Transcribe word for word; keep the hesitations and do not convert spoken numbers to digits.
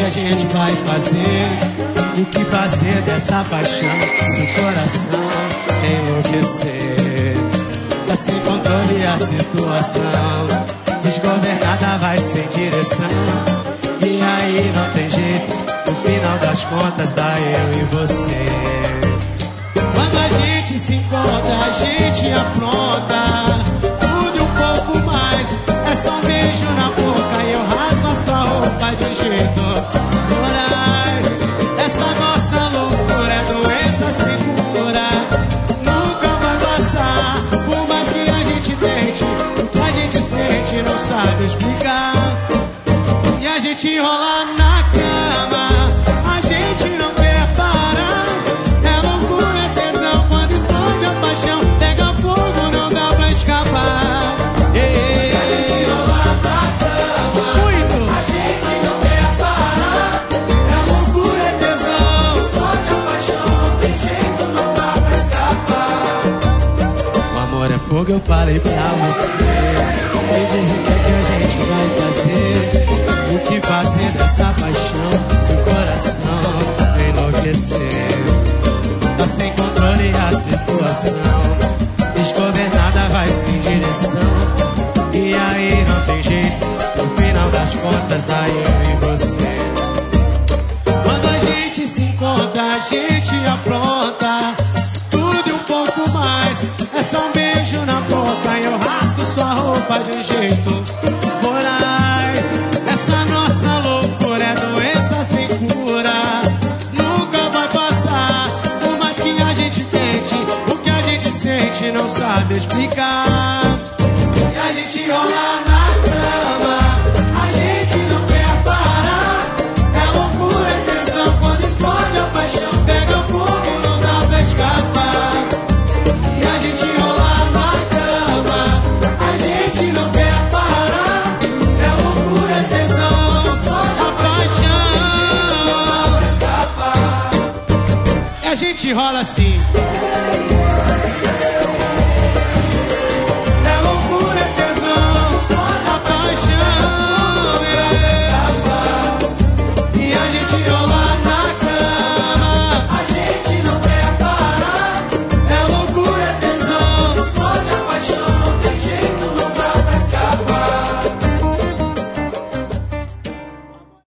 a gente vai fazer? O que fazer dessa paixão? Se o coração enlouquecer, tá sem controle a situação, desgovernada vai sem direção. E aí não tem jeito, no final das contas dá eu e você. Quando a gente se encontra, a gente apronta tudo e um pouco mais. É só um beijo na boca e eu rasgo a sua roupa de um jeito moral. Essa nossa loucura é doença sem cura, nunca vai passar. Por mais que a gente tente, o que a gente sente não sabe explicar. E a gente rola na cama, a gente não quer parar. É loucura, é tesão, quando explode a paixão, pega fogo, não dá pra escapar. Ei, a gente rola na cama, muito. A gente não quer parar. É loucura, é tesão, explode a paixão, não tem jeito, não dá pra escapar. O amor é fogo, eu falei pra você. Me diz o que é que a gente vai fazer? O que fazer dessa paixão? Se o coração enlouquecer, tá sem controle a situação, desgovernada vai sem direção. E aí não tem jeito, no final das contas dá eu e você. Quando a gente se encontra, a gente apronta tudo e um pouco mais. É só um beijo na boca e eu rasgo sua roupa de um jeito voraz. Essa nossa loucura é doença sem cura, nunca vai passar. Por mais que a gente tente, o que a gente sente não sabe explicar. E a gente rola na cama, a gente não quer parar. É loucura, é tesão, quando explode a paixão, pega fogo, não dá pra escapar. E a gente rola na cama, a gente não quer parar. É loucura, é tesão, a paixão. E a gente rola assim.